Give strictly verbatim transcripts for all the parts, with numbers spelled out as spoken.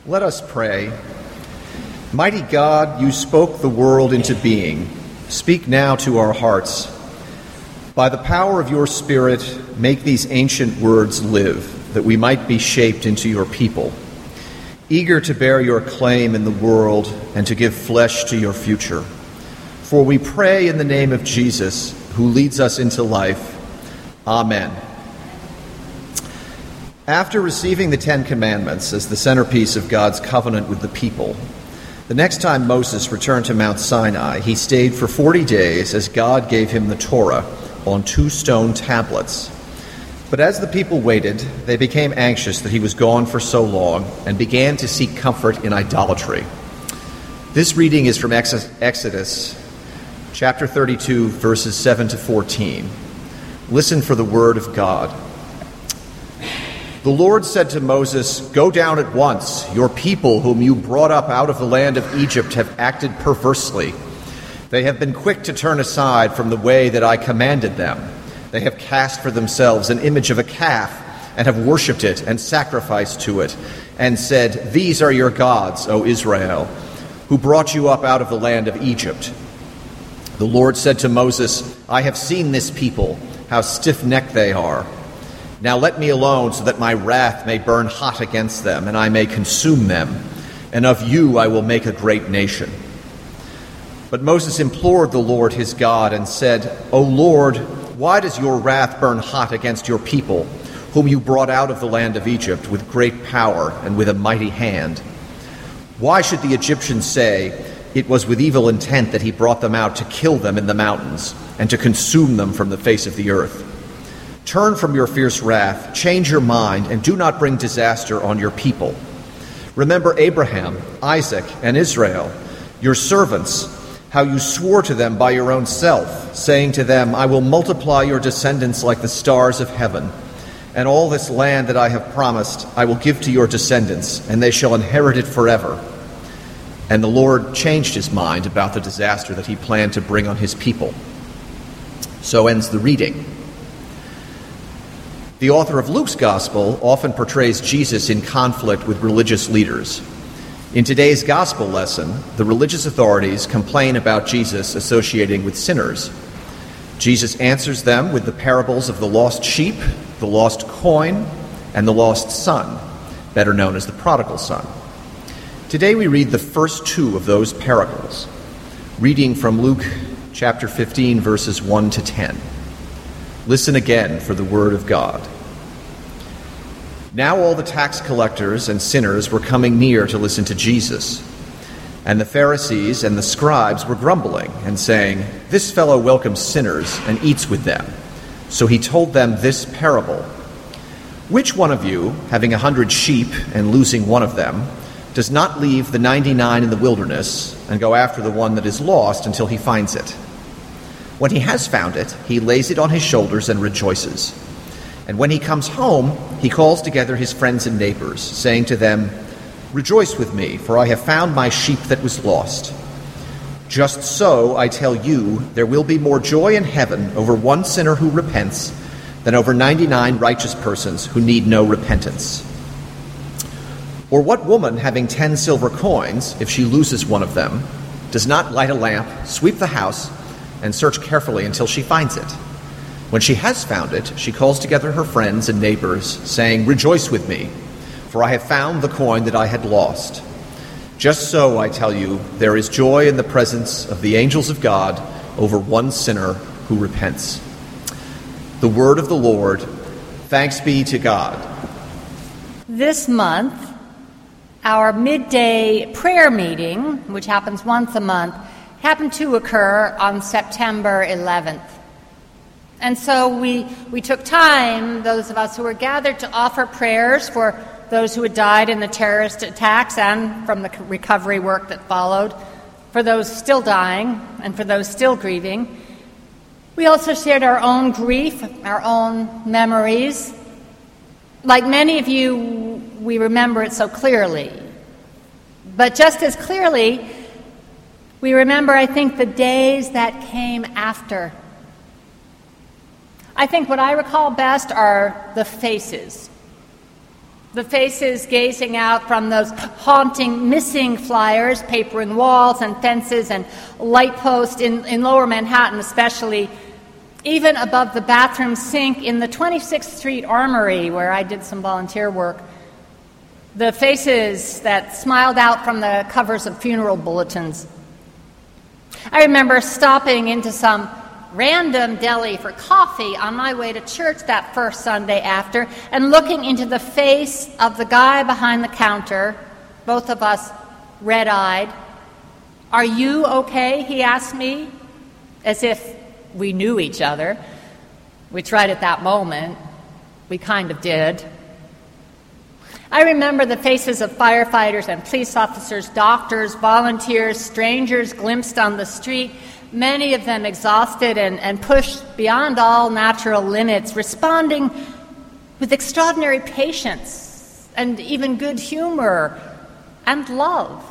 Let us pray. Mighty God, you spoke the world into being. Speak now to our hearts. By the power of your Spirit, make these ancient words live, that we might be shaped into your people, eager to bear your claim in the world and to give flesh to your future. For we pray in the name of Jesus, who leads us into life. Amen. After receiving the Ten Commandments as the centerpiece of God's covenant with the people, the next time Moses returned to Mount Sinai, he stayed for forty days as God gave him the Torah on two stone tablets. But as the people waited, they became anxious that he was gone for so long and began to seek comfort in idolatry. This reading is from Exodus chapter thirty-two, verses seven to fourteen. Listen for the word of God. The Lord said to Moses, "Go down at once. Your people, whom you brought up out of the land of Egypt, have acted perversely. They have been quick to turn aside from the way that I commanded them. They have cast for themselves an image of a calf and have worshipped it and sacrificed to it and said, 'These are your gods, O Israel, who brought you up out of the land of Egypt.' The Lord said to Moses, 'I have seen this people, how stiff-necked they are. Now let me alone so that my wrath may burn hot against them and I may consume them, and of you I will make a great nation.' But Moses implored the Lord his God and said, 'O Lord, why does your wrath burn hot against your people, whom you brought out of the land of Egypt with great power and with a mighty hand? Why should the Egyptians say, it was with evil intent that he brought them out to kill them in the mountains and to consume them from the face of the earth? Turn from your fierce wrath, change your mind, and do not bring disaster on your people. Remember Abraham, Isaac, and Israel, your servants, how you swore to them by your own self, saying to them, 'I will multiply your descendants like the stars of heaven, and all this land that I have promised I will give to your descendants, and they shall inherit it forever.' And the Lord changed his mind about the disaster that he planned to bring on his people." So ends the reading. The author of Luke's Gospel often portrays Jesus in conflict with religious leaders. In today's Gospel lesson, the religious authorities complain about Jesus associating with sinners. Jesus answers them with the parables of the lost sheep, the lost coin, and the lost son, better known as the prodigal son. Today we read the first two of those parables, reading from Luke chapter fifteen, verses one to ten. Listen again for the word of God. Now all the tax collectors and sinners were coming near to listen to Jesus. And the Pharisees and the scribes were grumbling and saying, "This fellow welcomes sinners and eats with them." So he told them this parable. "Which one of you, having a hundred sheep and losing one of them, does not leave the ninety-nine in the wilderness and go after the one that is lost until he finds it? When he has found it, he lays it on his shoulders and rejoices. And when he comes home, he calls together his friends and neighbors, saying to them, 'Rejoice with me, for I have found my sheep that was lost.' Just so, I tell you, there will be more joy in heaven over one sinner who repents than over ninety-nine righteous persons who need no repentance. Or what woman, having ten silver coins, if she loses one of them, does not light a lamp, sweep the house, and search carefully until she finds it? When she has found it, she calls together her friends and neighbors, saying, 'Rejoice with me, for I have found the coin that I had lost.' Just so, I tell you, there is joy in the presence of the angels of God over one sinner who repents." The word of the Lord. Thanks be to God. This month, our midday prayer meeting, which happens once a month, happened to occur on September eleventh. And so we, we took time, those of us who were gathered, to offer prayers for those who had died in the terrorist attacks and from the recovery work that followed, for those still dying and for those still grieving. We also shared our own grief, our own memories. Like many of you, we remember it so clearly. But just as clearly, we remember, I think, the days that came after. I think what I recall best are the faces. The faces gazing out from those haunting missing flyers, papering walls and fences and light posts in, in lower Manhattan especially, even above the bathroom sink in the twenty-sixth Street Armory where I did some volunteer work. The faces that smiled out from the covers of funeral bulletins. I remember stopping into some random deli for coffee on my way to church that first Sunday after and looking into the face of the guy behind the counter, both of us red-eyed. "Are you okay?" he asked me, as if we knew each other, which right at that moment we kind of did. I remember the faces of firefighters and police officers, doctors, volunteers, strangers glimpsed on the street, many of them exhausted and, and pushed beyond all natural limits, responding with extraordinary patience and even good humor and love.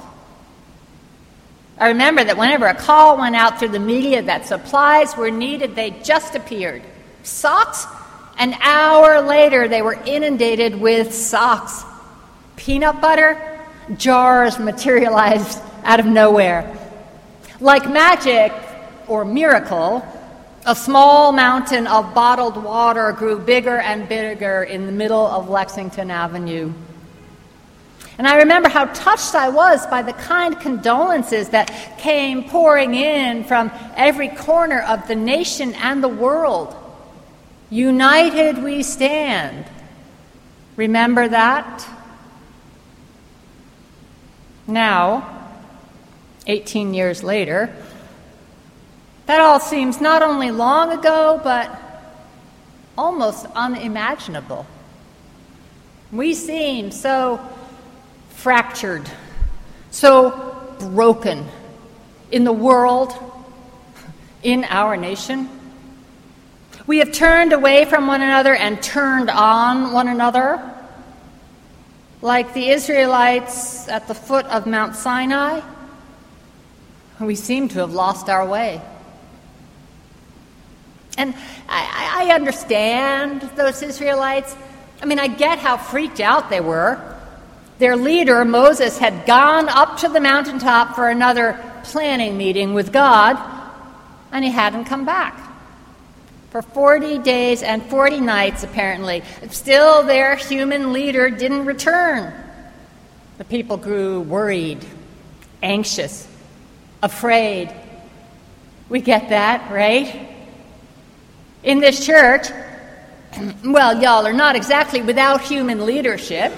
I remember that whenever a call went out through the media that supplies were needed, they just appeared. Socks? An hour later, they were inundated with socks. Peanut butter? Jars materialized out of nowhere. Like magic, or miracle, a small mountain of bottled water grew bigger and bigger in the middle of Lexington Avenue. And I remember how touched I was by the kind condolences that came pouring in from every corner of the nation and the world. United we stand. Remember that? Now, eighteen years later, that all seems not only long ago, but almost unimaginable. We seem so fractured, so broken in the world, in our nation. We have turned away from one another and turned on one another, like the Israelites at the foot of Mount Sinai. We seem to have lost our way. And I, I understand those Israelites. I mean, I get how freaked out they were. Their leader, Moses, had gone up to the mountaintop for another planning meeting with God, and he hadn't come back. For forty days and forty nights, apparently. Still, their human leader didn't return. The people grew worried, anxious, afraid. We get that, right? In this church, well, y'all are not exactly without human leadership,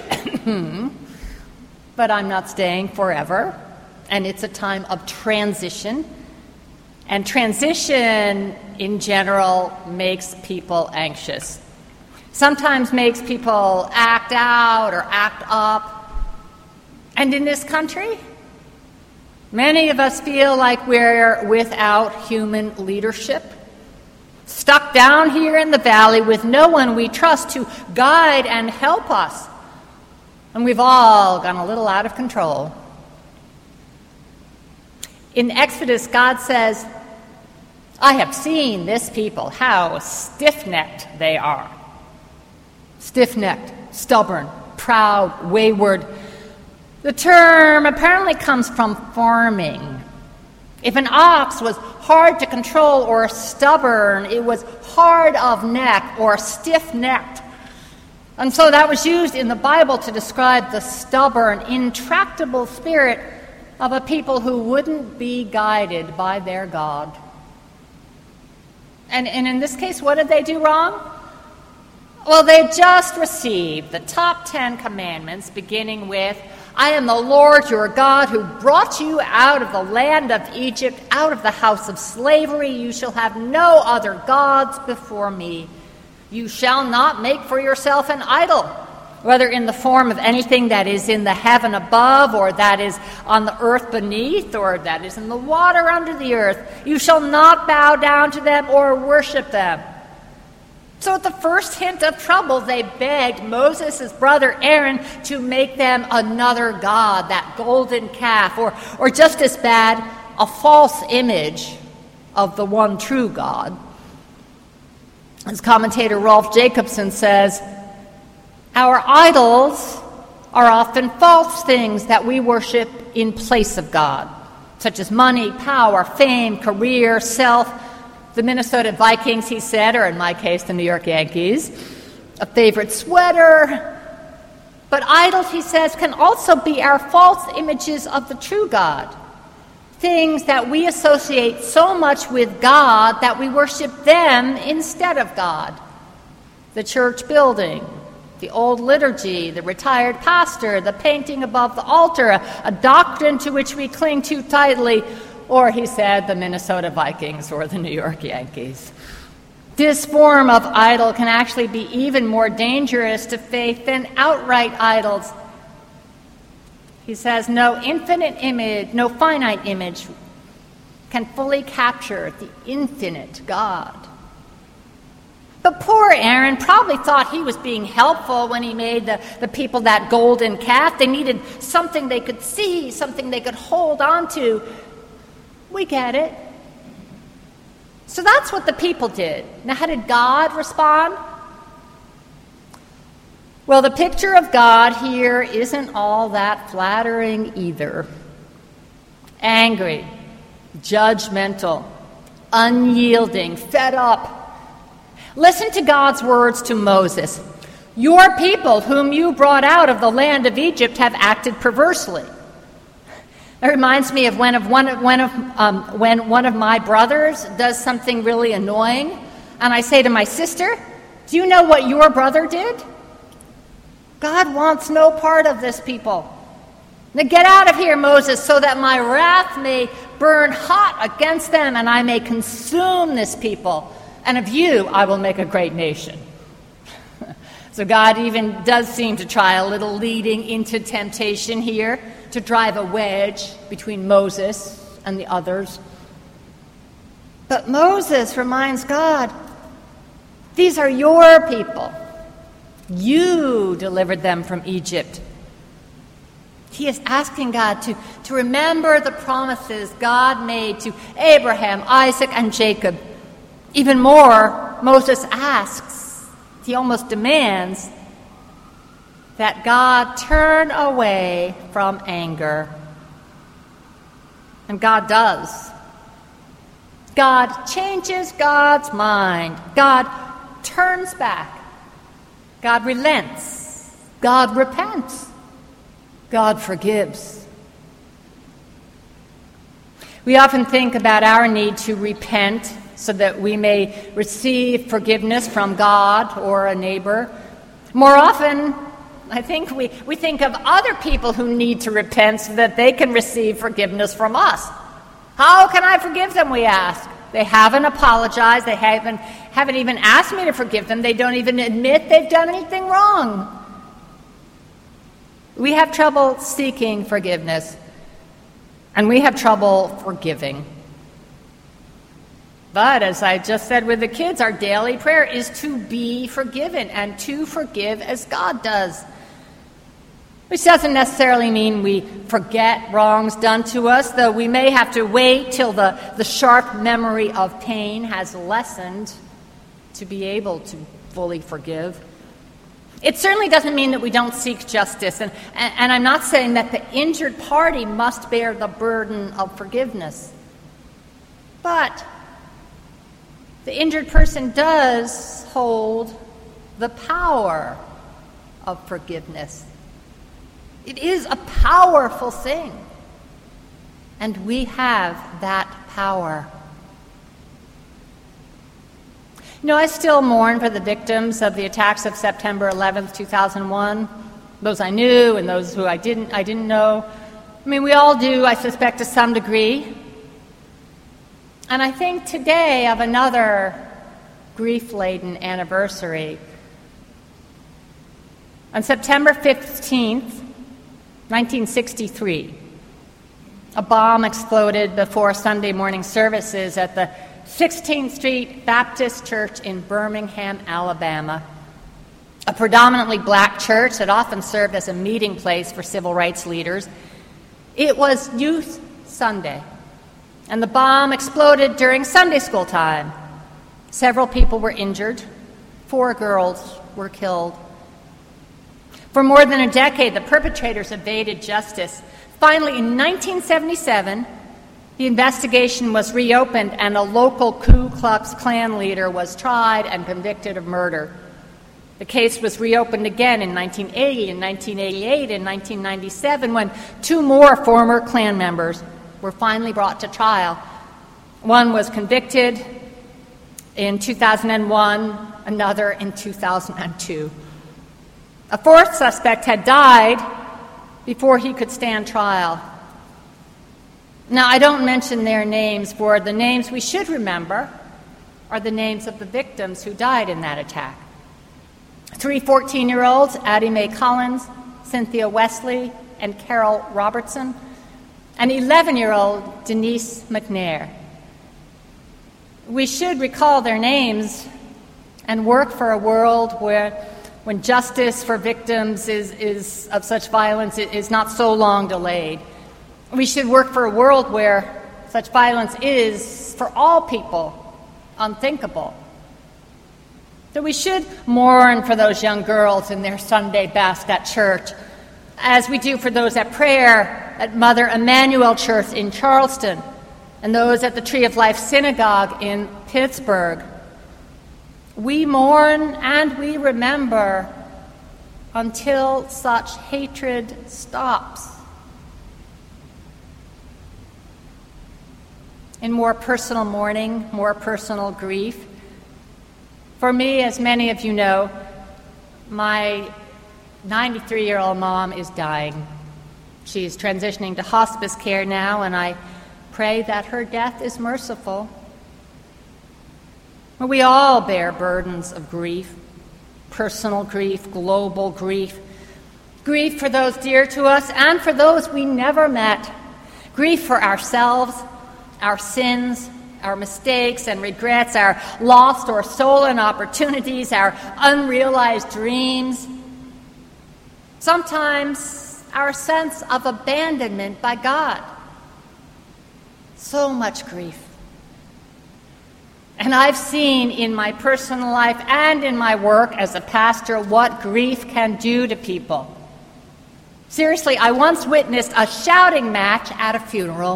but I'm not staying forever, and it's a time of transition. And transition, in general, makes people anxious. Sometimes makes people act out or act up. And in this country, many of us feel like we're without human leadership, stuck down here in the valley with no one we trust to guide and help us. And we've all gone a little out of control. In Exodus, God says, "I have seen this people, how stiff-necked they are." Stiff-necked, stubborn, proud, wayward. The term apparently comes from farming. If an ox was hard to control or stubborn, it was hard of neck or stiff-necked. And so that was used in the Bible to describe the stubborn, intractable spirit of a people who wouldn't be guided by their God. And, and in this case, what did they do wrong? Well, they just received the top ten commandments, beginning with, "I am the Lord your God who brought you out of the land of Egypt, out of the house of slavery. You shall have no other gods before me. You shall not make for yourself an idol, whether in the form of anything that is in the heaven above, or that is on the earth beneath, or that is in the water under the earth. You shall not bow down to them or worship them." So at the first hint of trouble, they begged Moses' brother Aaron to make them another god, that golden calf, or, or just as bad, a false image of the one true God. As commentator Rolf Jacobson says, Our idols are often false things that we worship in place of God, such as money, power, fame, career, self. The Minnesota Vikings, he said, or in my case, the New York Yankees. A favorite sweater. But idols, he says, can also be our false images of the true God. Things that we associate so much with God that we worship them instead of God. The church building, the old liturgy, the retired pastor, the painting above the altar, a, a doctrine to which we cling too tightly, or, he said, the Minnesota Vikings or the New York Yankees. This form of idol can actually be even more dangerous to faith than outright idols. He says, no infinite image, no finite image can fully capture the infinite God. But poor Aaron probably thought he was being helpful when he made the, the people that golden calf. They needed something they could see, something they could hold on to. We get it. So that's what the people did. Now, how did God respond? Well, the picture of God here isn't all that flattering either. Angry, judgmental, unyielding, fed up. Listen to God's words to Moses. Your people, whom you brought out of the land of Egypt, have acted perversely. It reminds me of when of one of, when, of, um, when one of my brothers does something really annoying, and I say to my sister, do you know what your brother did? God wants no part of this people. Now get out of here, Moses, so that my wrath may burn hot against them, and I may consume this people. And of you I will make a great nation. So God even does seem to try a little leading into temptation here, to drive a wedge between Moses and the others. But Moses reminds God, these are your people. You delivered them from Egypt. He is asking God to, to remember the promises God made to Abraham, Isaac, and Jacob. Even more, Moses asks, he almost demands, that God turn away from anger. And God does. God changes God's mind. God turns back. God relents. God repents. God forgives. We often think about our need to repent so that we may receive forgiveness from God or a neighbor. More often, I think we, we think of other people who need to repent so that they can receive forgiveness from us. How can I forgive them, we ask. They haven't apologized. They haven't, haven't even asked me to forgive them. They don't even admit they've done anything wrong. We have trouble seeking forgiveness, and we have trouble forgiving. But as I just said with the kids, our daily prayer is to be forgiven and to forgive as God does. Which doesn't necessarily mean we forget wrongs done to us, though we may have to wait till the, the sharp memory of pain has lessened to be able to fully forgive. It certainly doesn't mean that we don't seek justice, and, and, and I'm not saying that the injured party must bear the burden of forgiveness. But the injured person does hold the power of forgiveness. It is a powerful thing, and we have that power. You know, I still mourn for the victims of the attacks of September eleventh, two thousand one, those I knew and those who I didn't, I didn't know. I mean, we all do, I suspect, to some degree. And I think today of another grief-laden anniversary. On September fifteenth, nineteen sixty-three, a bomb exploded before Sunday morning services at the sixteenth Street Baptist Church in Birmingham, Alabama, a predominantly black church that often served as a meeting place for civil rights leaders. It was Youth Sunday, and the bomb exploded during Sunday school time. Several people were injured. Four girls were killed. For more than a decade, the perpetrators evaded justice. Finally, in nineteen seventy-seven, the investigation was reopened and a local Ku Klux Klan leader was tried and convicted of murder. The case was reopened again in nineteen eighty, in nineteen eighty-eight, and nineteen ninety-seven, when two more former Klan members were finally brought to trial. One was convicted in two thousand one, another in two thousand two. A fourth suspect had died before he could stand trial. Now, I don't mention their names, for the names we should remember are the names of the victims who died in that attack. Three fourteen-year-olds, Addie Mae Collins, Cynthia Wesley, and Carol Robertson, and eleven-year-old Denise McNair. We should recall their names and work for a world where, when justice for victims is, is of such violence is not so long delayed. We should work for a world where such violence is, for all people, unthinkable. So we should mourn for those young girls in their Sunday best at church, as we do for those at prayer at Mother Emanuel Church in Charleston, and those at the Tree of Life Synagogue in Pittsburgh. We mourn and we remember until such hatred stops. In more personal mourning, more personal grief, for me, as many of you know, my ninety-three-year-old mom is dying. She's transitioning to hospice care now, and I pray that her death is merciful. We all bear burdens of grief, personal grief, global grief, grief for those dear to us and for those we never met, grief for ourselves, our sins, our mistakes and regrets, our lost or stolen opportunities, our unrealized dreams. Sometimes our sense of abandonment by God. So much grief. And I've seen in my personal life and in my work as a pastor what grief can do to people. Seriously, I once witnessed a shouting match at a funeral.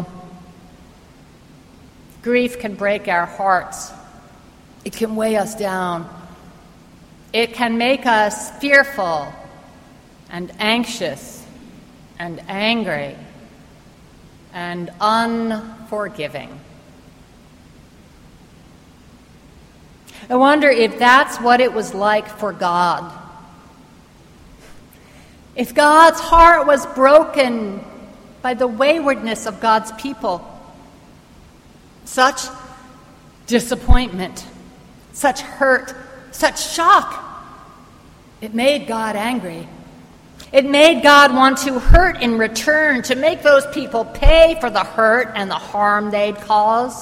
Grief can break our hearts. It can weigh us down. It can make us fearful and anxious and angry and unforgiving. I wonder if that's what it was like for God. If God's heart was broken by the waywardness of God's people, such disappointment, such hurt, such shock, it made God angry. It made God want to hurt in return, to make those people pay for the hurt and the harm they'd caused.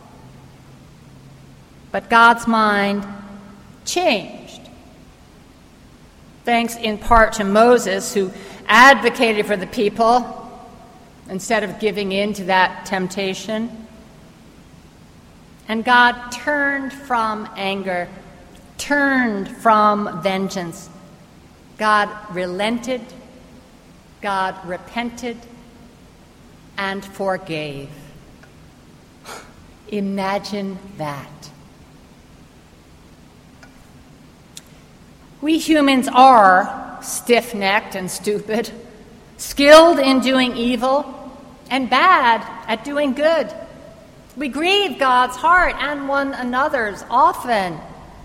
But God's mind changed, thanks in part to Moses, who advocated for the people instead of giving in to that temptation. And God turned from anger, turned from vengeance. God relented, God repented, and forgave. Imagine that. We humans are stiff-necked and stupid, skilled in doing evil, and bad at doing good. We grieve God's heart and one another's often.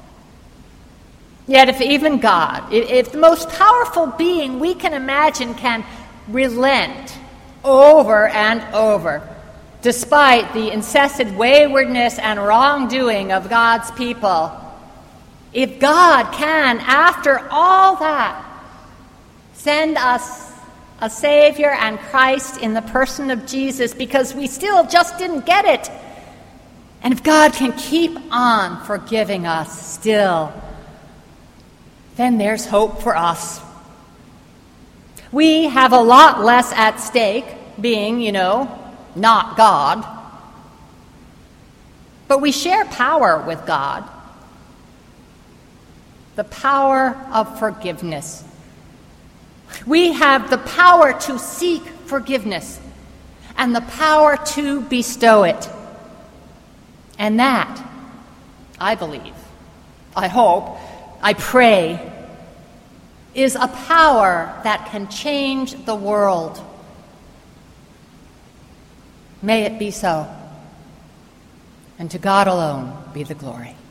Yet if even God, if the most powerful being we can imagine can relent over and over, despite the incessant waywardness and wrongdoing of God's people, if God can, after all that, send us a Savior and Christ in the person of Jesus because we still just didn't get it, and if God can keep on forgiving us still, then there's hope for us. We have a lot less at stake, being, you know, not God. But we share power with God. The power of forgiveness. We have the power to seek forgiveness and the power to bestow it. And that, I believe, I hope, I pray, is a power that can change the world. May it be so. And to God alone be the glory.